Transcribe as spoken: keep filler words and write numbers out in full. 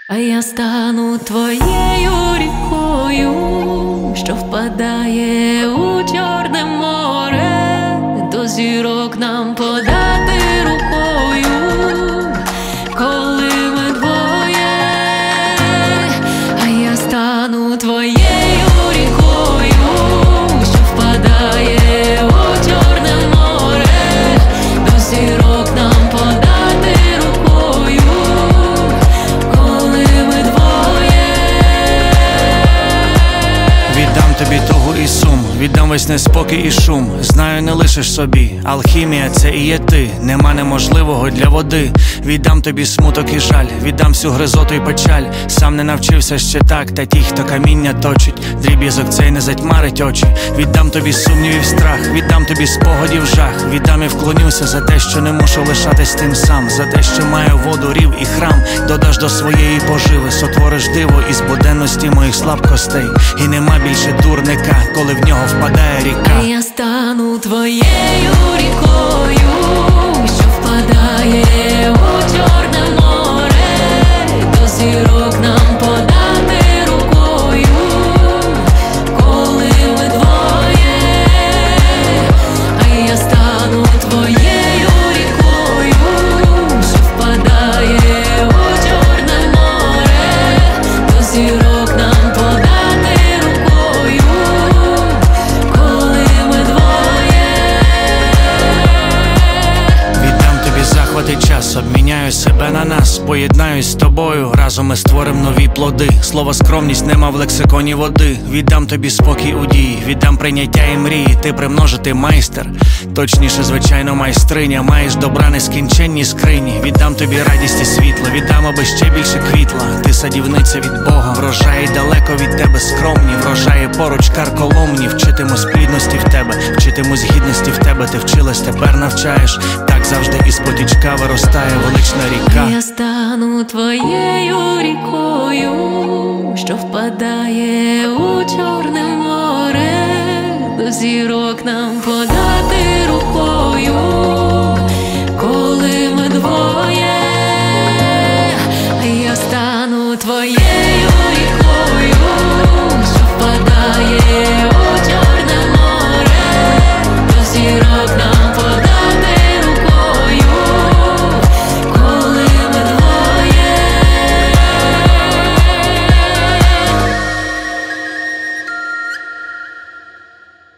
А я стану твоєю рікою, що впадає у Чорне море, до зірок нам подати рукою, коли ми двоє. А я стану твоєю рікою, що впадає у Чорне море, до зірок нам подати рукою, коли ми двоє. Віддам тобі тугу і сум, віддам весь неспокій і шум. Знаю, не лишиш собі, алхімія це і є ти. Нема неможливого для води. Віддам тобі смуток і жаль, віддам всю гризоту і печаль. Сам не навчився ще так, та ті, хто каміння точить, дріб'язок цей не затьмарить очі. Віддам тобі сумнівів страх, віддам тобі спогадів жах. Віддам і вклонюся за те, що не мушу лишатись тим сам, за те, що маю воду, рів і храм. Додаш до своєї поживи, сотвориш диво із буденності моїх слабкостей. І нема більше дурника, коли в нього впадає ріка. А я стану твоєю рікою, що впадає у Чорне море, до зірок нам подати рукою, коли ми двоє. А я стану твоєю рікою, що впадає у Чорне море, до зірок нам подати рукою, коли ми двоє. Віддам тобі захват і час, обміняю себе на нас, поєднаюсь з тобою, разом ми створим нові плоди. Слово скромність нема в лексиконі води. Віддам тобі спокій у дії, віддам прийняття і мрії. Ти примножити майстер, точніше, звичайно, майстриня. Маєш добра нескінченні скрині. Віддам тобі радість і світло, віддам, аби ще більше квітла. Ти садівниця від Бога, врожаї далеко від тебе скромні, врожаї поруч карколомні. Вчитимусь плідності в тебе, вчитимусь гідності в тебе. Ти вчилась, тепер навчаєш. Так завжди із потічка виростає велична ріка. А я стану твоєю рікою, що впадає у Чорне море, до зірок нам подати рукою,